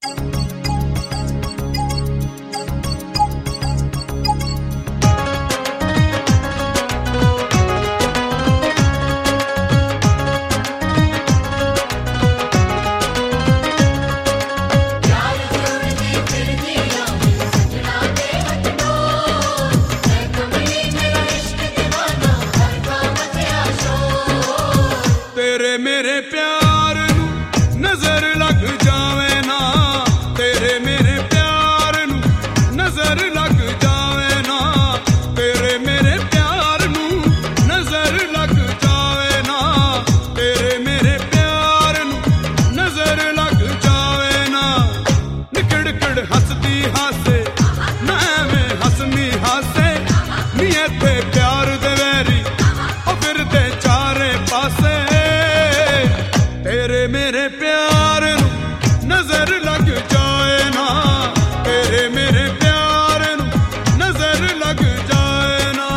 मेरे प्यार नू नजर लग जावे ना, तेरे मेरे प्यार नू नजर लग जावे ना, तेरे मेरे प्यार नू नजर लग जावे ना, तेरे मेरे प्यार नू नजर लग जावे ना। निकड़ हसदी हासे ना एवें हसनी हासे, नी इत्थे प्यार दे वैरी ओ फिरदे चारे पासे। तेरे मेरे प्यार नू नजर लग जाए ना, तेरे मेरे प्यार नू नजर लग जाए ना।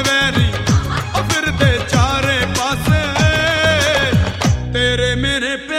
मेरे